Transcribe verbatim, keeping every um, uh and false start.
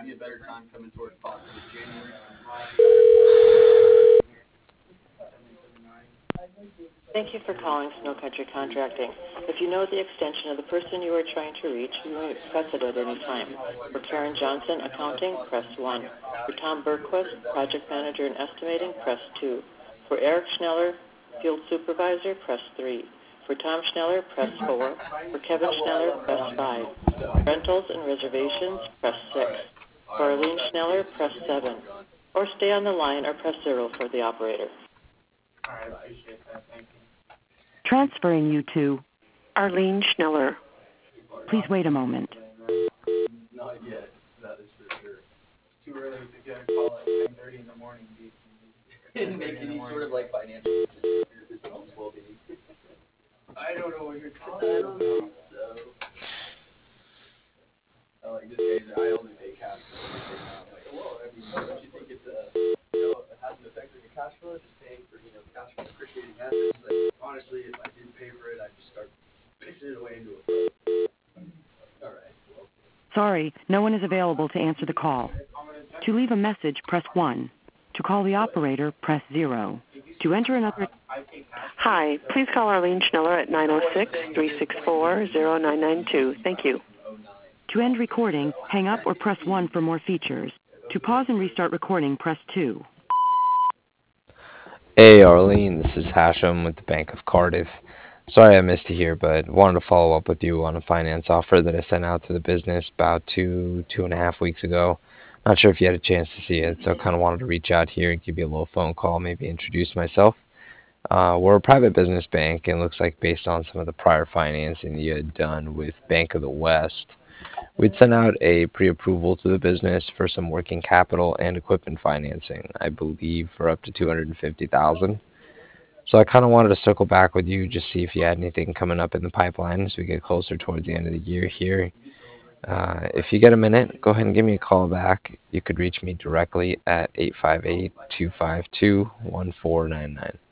Thank you for calling Snow Country Contracting. If you know the extension of the person you are trying to reach, you may press it at any time. For Karen Johnson, Accounting, press one. For Tom Berquist, Project Manager and Estimating, press two. For Eric Schneller, Field Supervisor, press three. For Tom Schneller, press four. For Kevin Schneller, press five. Rentals and reservations, press six. For Arlene Schneller, press seven. Or stay on the line or press zero for the operator. Transferring you to Arlene Schneller. Please wait a moment. Not yet, that is for sure. It's too early to get a call at ten thirty in the morning. And make any sort of like financial decision for your business well-being. I don't know what you're talking about. So, I like this guy's, I only pay cash flow. I'm like, well, I mean, don't you think it's a, you know, it has an effect on your cash flow, just paying for, you know, cash flow appreciating assets. Like, honestly, if I didn't pay for it, I'd just start pitching it away into a fund. All right. Well. Sorry, no one is available to answer the call. To leave a message, press one. To call the operator, press zero. To enter another... Hi, please call Arlene Schneller at nine oh six, three six four, oh nine nine two. Thank you. To end recording, hang up or press one for more features. To pause and restart recording, press two. Hey Arlene, this is Hashem with the Bank of Cardiff. Sorry I missed you here, but wanted to follow up with you on a finance offer that I sent out to the business about two, two and a half weeks ago. Not sure if you had a chance to see it, so kind of wanted to reach out here and give you a little phone call, maybe introduce myself. Uh, we're a private business bank, and it looks like based on some of the prior financing you had done with Bank of the West, we'd sent out a pre-approval to the business for some working capital and equipment financing, I believe for up to two hundred fifty thousand dollars. So I kind of wanted to circle back with you, just see if you had anything coming up in the pipeline as we get closer towards the end of the year here. Uh, if you get a minute, go ahead and give me a call back. You could reach me directly at eight five eight, two five two, one four nine nine.